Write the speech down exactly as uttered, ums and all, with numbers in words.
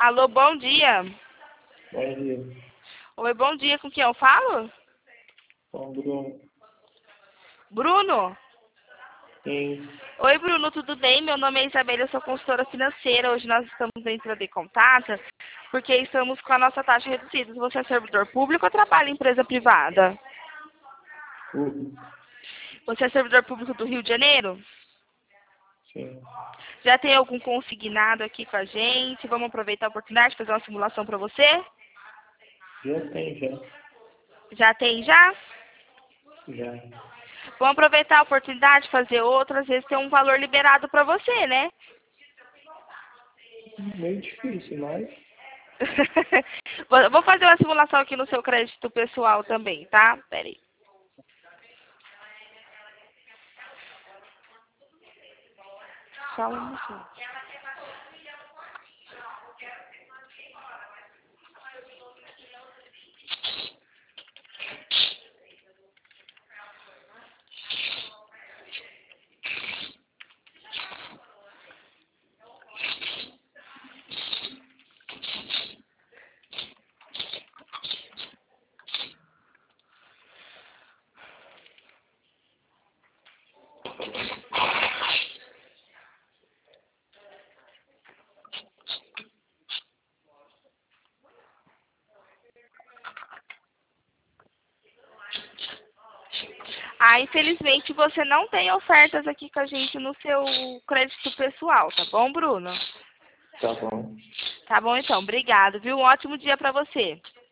Alô, bom dia. Bom dia. Oi, bom dia. Com quem eu falo? Com o Bruno. Bruno? Sim. Oi, Bruno, tudo bem? Meu nome é Isabela, eu sou consultora financeira. Hoje nós estamos entrando em contato porque estamos com a nossa taxa reduzida. Você é servidor público ou trabalha em empresa privada? Tudo. Você é servidor público do Rio de Janeiro? Sim. Já tem algum consignado aqui com a gente? Vamos aproveitar a oportunidade de fazer uma simulação para você? Já tem, já. Já tem já? Já. Vamos aproveitar a oportunidade de fazer outra, às vezes tem um valor liberado para você, né? Meio difícil, mas... Vou vou fazer uma simulação aqui no seu crédito pessoal também, tá? Pera aí. Só um minutinho. Ah, infelizmente você não tem ofertas aqui com a gente no seu crédito pessoal, tá bom, Bruno? Tá bom. Tá bom então, obrigado, viu? Um ótimo dia pra você.